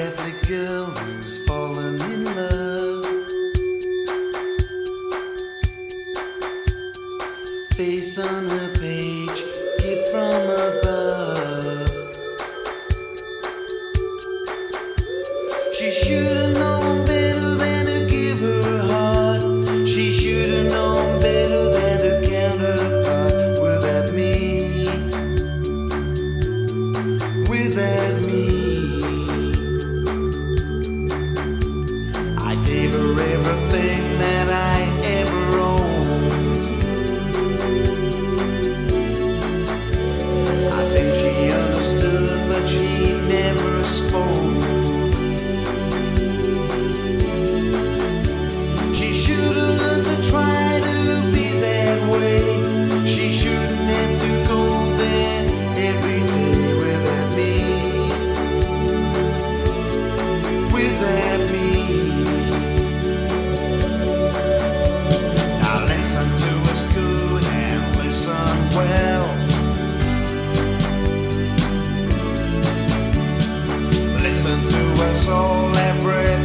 lively girl who's fallen in love. Face on her page, gift from above. She should have known better than to give her heart. She should have known better than to counterpart. Without me, without me. I gave her everything that I ever owned. I think she understood, but she never spoke. She should have learned to try to be that way. She shouldn't have to go there every day without me, without me. Now listen to us good and listen well. Listen to us all every